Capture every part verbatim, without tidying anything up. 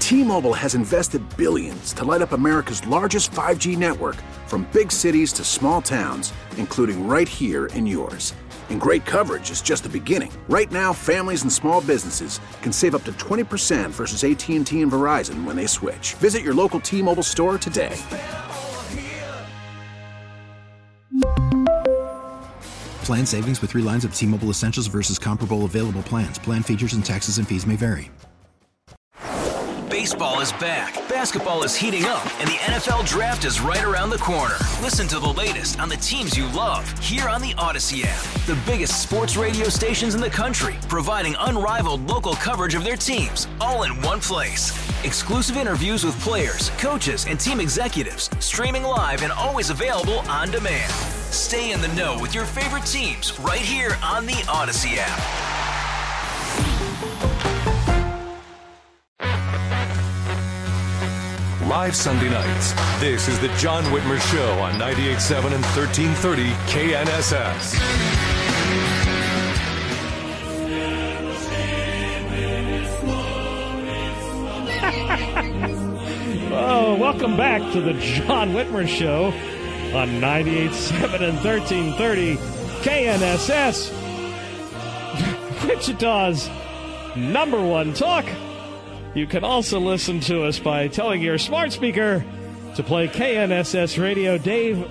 T-Mobile has invested billions to light up America's largest five G network, from big cities to small towns, including right here in yours. And great coverage is just the beginning. Right now, families and small businesses can save up to twenty percent versus A T and T and Verizon when they switch. Visit your local T-Mobile store today. Plan savings with three lines of T-Mobile Essentials versus comparable available plans. Plan features and taxes and fees may vary. Baseball is back, basketball is heating up, and the N F L Draft is right around the corner. Listen to the latest on the teams you love here on the Odyssey app. The biggest sports radio stations in the country, providing unrivaled local coverage of their teams, all in one place. Exclusive interviews with players, coaches, and team executives, streaming live and always available on demand. Stay in the know with your favorite teams right here on the Odyssey app. Live Sunday nights, this is the John Whitmer Show on ninety-eight point seven and thirteen thirty K N S S. Oh, welcome back to the John Whitmer Show on ninety-eight point seven and thirteen thirty K N S S. Wichita's number one talk. You can also listen to us by telling your smart speaker to play K N S S Radio. Dave,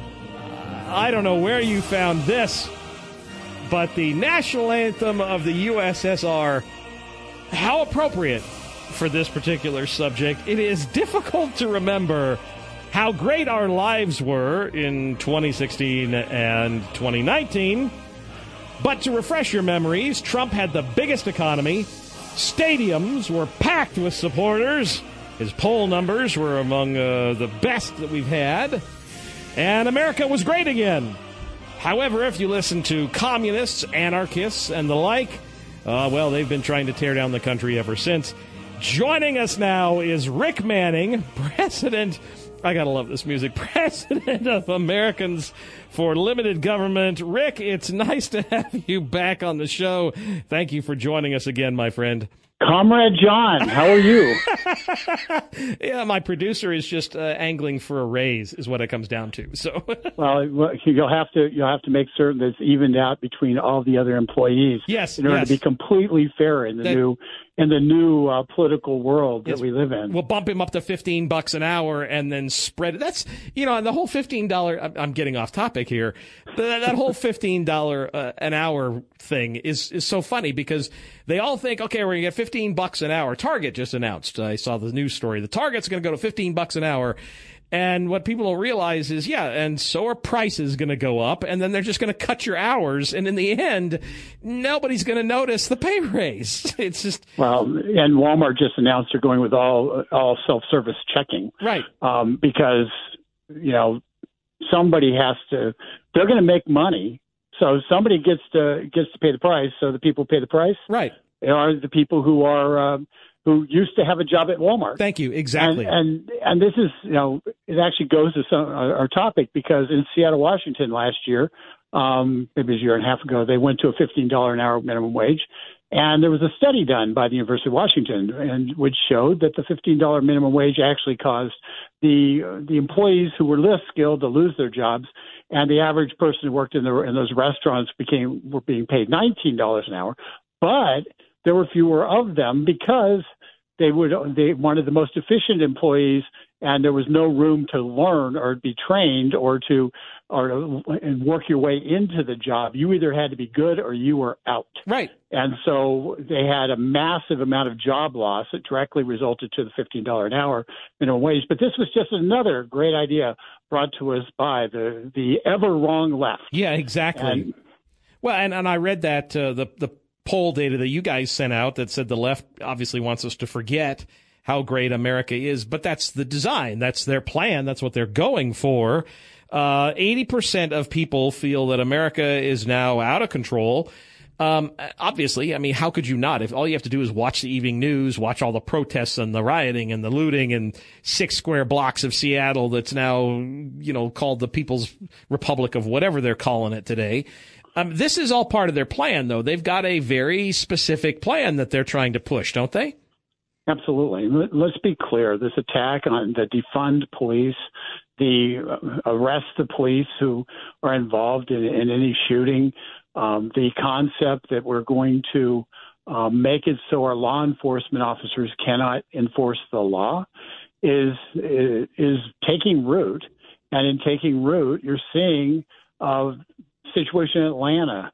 I don't know where you found this, but the national anthem of the U S S R, how appropriate for this particular subject. It is difficult to remember how great our lives were in twenty sixteen and twenty nineteen. But to refresh your memories, Trump had the biggest economy. Stadiums were packed with supporters. His poll numbers were among uh, the best that we've had. And America was great again. However, if you listen to communists, anarchists, and the like, uh, well, they've been trying to tear down the country ever since. Joining us now is Rick Manning, president, I gotta love this music, president of Americans for Limited Government. Rick, it's nice to have you back on the show. Thank you for joining us again, my friend. Comrade John, how are you? Yeah, my producer is just uh, angling for a raise, is what it comes down to. So, well, you'll have to you'll have to make certain that it's evened out between all the other employees. Yes, in order yes. to be completely fair in the that, new in the new uh, political world yes, that we live in. We'll bump him up to fifteen bucks an hour and then spread it. That's, you know, the whole fifteen dollars. I'm getting off topic here. That, that whole fifteen dollars uh, an hour thing is is so funny because they all think, okay, we're gonna get fifteen bucks an hour. Target just announced. I saw the news story. The Target's going to go to fifteen bucks an hour. And what people don't realize is, yeah, and so are prices going to go up, and then they're just going to cut your hours, and in the end, nobody's going to notice the pay raise. It's just well, and Walmart just announced they're going with all all self-service checking, right? Um, because you know somebody has to. They're going to make money, so somebody gets to gets to pay the price. So the people pay the price, right? Are the people who are. Um, who used to have a job at Walmart. Thank you. Exactly. And, and and this is, you know, it actually goes to some our topic because in Seattle, Washington last year, um, maybe a year and a half ago, they went to a fifteen dollars an hour minimum wage. And there was a study done by the University of Washington and which showed that the fifteen dollars minimum wage actually caused the the employees who were less skilled to lose their jobs. And the average person who worked in the in those restaurants became were being paid nineteen dollars an hour. But there were fewer of them because they would they wanted the most efficient employees, and there was no room to learn or be trained or to or and work your way into the job. You either had to be good or you were out. Right. And so they had a massive amount of job loss that directly resulted to the fifteen dollars an hour minimum wage. But this was just another great idea brought to us by the the ever wrong left. Yeah, exactly. And, well, and, and I read that uh, the the. poll data that you guys sent out that said the left obviously wants us to forget how great America is, but that's the design. That's their plan. That's what they're going for. Uh, eighty percent of people feel that America is now out of control. Um, obviously, I mean, how could you not? If all you have to do is watch the evening news, watch all the protests and the rioting and the looting in six square blocks of Seattle that's now, you know, called the People's Republic of whatever they're calling it today. Um, this is all part of their plan, though. They've got a very specific plan that they're trying to push, don't they? Absolutely. Let's be clear. This attack on the defund police, the arrest the police who are involved in, in any shooting, um, the concept that we're going to um, make it so our law enforcement officers cannot enforce the law is is taking root. And in taking root, you're seeing a situation in Atlanta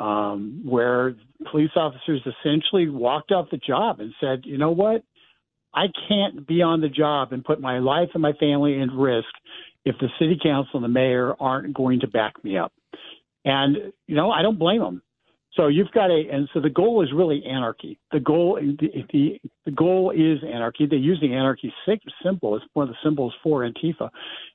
um, where police officers essentially walked off the job and said, you know what, I can't be on the job and put my life and my family in risk if the city council and the mayor aren't going to back me up. And, you know, I don't blame them. So you've got a, and so the goal is really anarchy. The goal, the, the, the goal is anarchy. They're using anarchy symbol as one of the symbols for Antifa.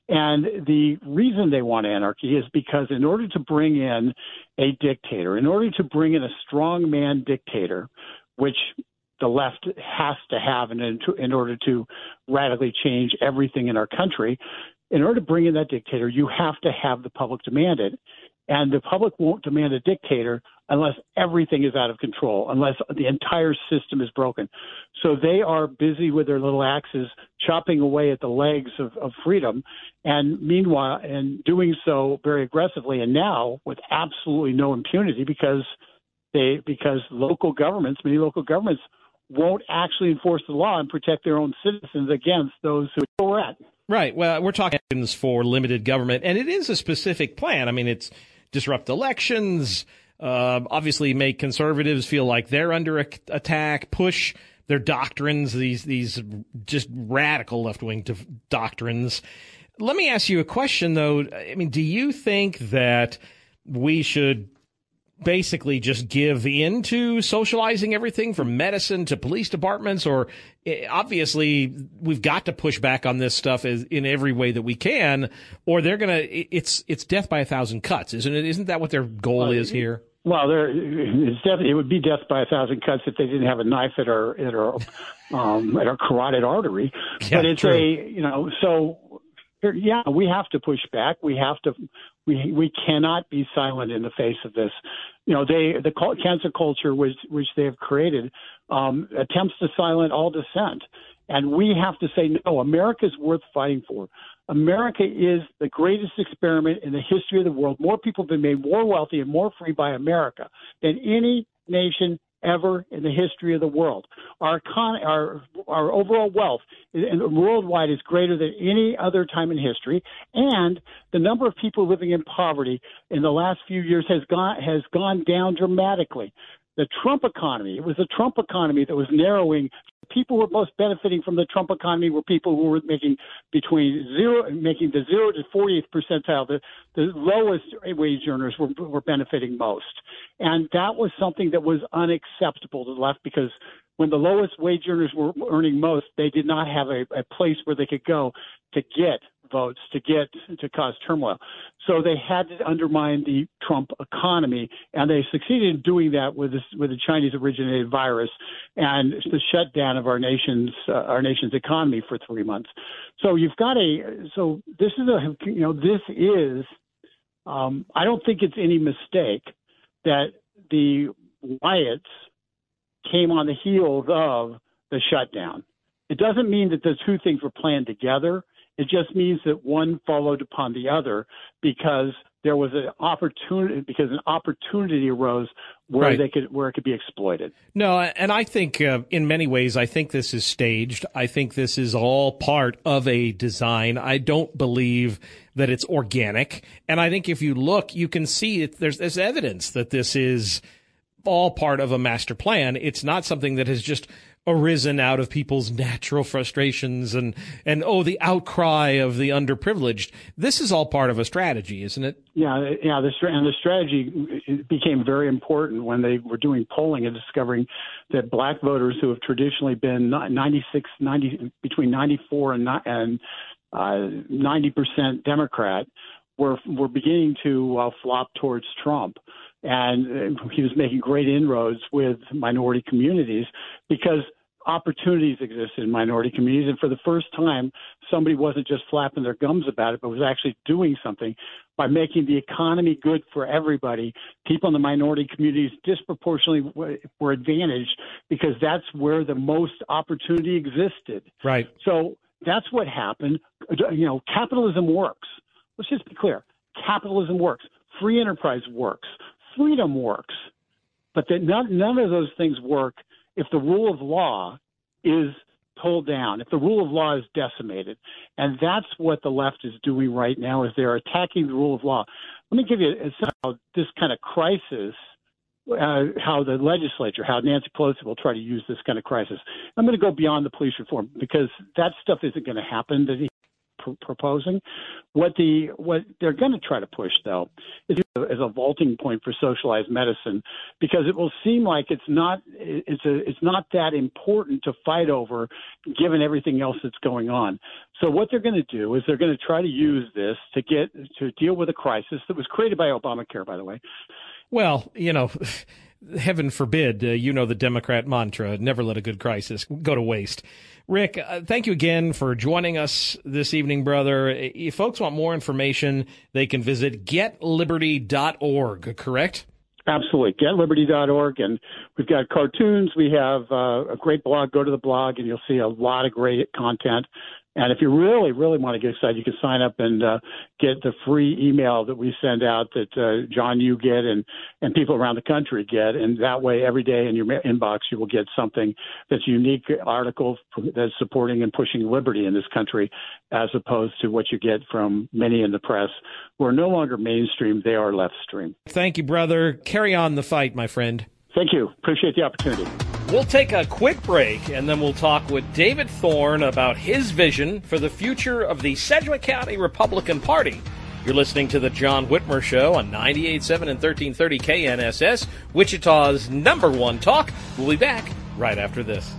And the reason they want anarchy is because in order to bring in a dictator, in order to bring in a strongman dictator, which the left has to have in, in order to radically change everything in our country, in order to bring in that dictator, you have to have the public demand it. And the public won't demand a dictator unless everything is out of control, unless the entire system is broken. So they are busy with their little axes chopping away at the legs of, of freedom, and meanwhile, and doing so very aggressively, and now with absolutely no impunity because they because local governments, many local governments, won't actually enforce the law and protect their own citizens against those who are at. Right. Well, we're talking for limited government, and it is a specific plan. I mean, it's disrupt elections, uh, obviously make conservatives feel like they're under a- attack, push their doctrines, these these just radical left-wing do- doctrines. Let me ask you a question, though. I mean, do you think that we should basically just give in to socializing everything from medicine to police departments, or obviously we've got to push back on this stuff as, in every way that we can, or they're going to, it's, it's death by a thousand cuts, isn't it? Isn't that what their goal well, is here? Well, there, it's definitely, it would be death by a thousand cuts if they didn't have a knife at our, at our, um, at our carotid artery. Yeah, but it's true. a, you know, so yeah, we have to push back. We have to, we, we cannot be silent in the face of this. You know, they, the cancel culture which, which they have created, um, attempts to silence all dissent. And we have to say, no, America is worth fighting for. America is the greatest experiment in the history of the world. More people have been made more wealthy and more free by America than any nation ever in the history of the world. Our econ- our our overall wealth worldwide is greater than any other time in history, and the number of people living in poverty in the last few years has gone has gone down dramatically. The Trump economy, it was the Trump economy that was narrowing. People who were most benefiting from the Trump economy were people who were making between zero, making the zero to fortieth percentile. The, the lowest wage earners were, were benefiting most. And that was something that was unacceptable to the left, because when the lowest wage earners were earning most, they did not have a, a place where they could go to get votes, to get to cause turmoil. So they had to undermine the Trump economy, and they succeeded in doing that with this, with the Chinese-originated virus and the shutdown of our nation's uh, our nation's economy for three months. So you've got a so this is a you know this is um, I don't think it's any mistake that the riots came on the heels of the shutdown. It doesn't mean that the two things were planned together. It just means that one followed upon the other because there was an opportunity, because an opportunity arose where right. they could, where it could be exploited. No, and I think uh, in many ways, I think this is staged. I think this is all part of a design. I don't believe that it's organic. And I think if you look, you can see it, there's, there's evidence that this is all part of a master plan. It's not something that has just arisen out of people's natural frustrations and, and, oh, the outcry of the underprivileged. This is all part of a strategy, isn't it? Yeah, yeah. The, and the strategy became very important when they were doing polling and discovering that black voters who have traditionally been ninety-six, ninety, between ninety-four and, and uh, ninety percent Democrat were, were beginning to uh, flop towards Trump. And he was making great inroads with minority communities because opportunities existed in minority communities. And for the first time, somebody wasn't just flapping their gums about it, but was actually doing something by making the economy good for everybody. People in the minority communities disproportionately were advantaged because that's where the most opportunity existed. Right. So that's what happened. You know, capitalism works. Let's just be clear. Capitalism works. Free enterprise works. Freedom works. But that none, none of those things work if the rule of law is pulled down, if the rule of law is decimated. And that's what the left is doing right now, is they're attacking the rule of law. Let me give you a sense of this kind of crisis, uh, how the legislature, how Nancy Pelosi will try to use this kind of crisis. I'm going to go beyond the police reform because that stuff isn't going to happen that he's pr- proposing. What the what they're going to try to push, though, is as a vaulting point for socialized medicine, because it will seem like it's not it's a it's not that important to fight over, given everything else that's going on. So what they're going to do is they're going to try to use this to get to deal with a crisis that was created by Obamacare, by the way. Well, you know, heaven forbid, uh, you know the Democrat mantra, never let a good crisis go to waste. Rick, uh, thank you again for joining us this evening, brother. If folks want more information, they can visit get liberty dot org, correct? Absolutely. get liberty dot org. And we've got cartoons. We have uh, a great blog. Go to the blog, and you'll see a lot of great content. And if you really, really want to get excited, you can sign up and uh, get the free email that we send out that uh, John, you get, and, and people around the country get. And that way, every day in your inbox, you will get something that's a unique article that's supporting and pushing liberty in this country, as opposed to what you get from many in the press who are no longer mainstream. They are left stream. Thank you, brother. Carry on the fight, my friend. Thank you. Appreciate the opportunity. We'll take a quick break, and then we'll talk with David Thorne about his vision for the future of the Sedgwick County Republican Party. You're listening to The John Whitmer Show on ninety-eight point seven and thirteen thirty K N S S, Wichita's number one talk. We'll be back right after this.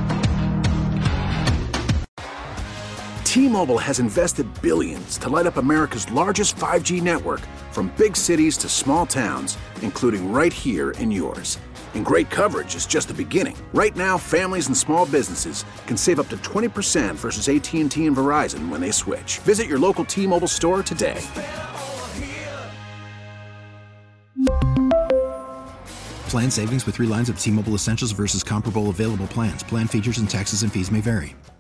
T-Mobile has invested billions to light up America's largest five G network, from big cities to small towns, including right here in yours. And great coverage is just the beginning. Right now, families and small businesses can save up to twenty percent versus A T and T and Verizon when they switch. Visit your local T-Mobile store today. Plan savings with three lines of T-Mobile Essentials versus comparable available plans. Plan features and taxes and fees may vary.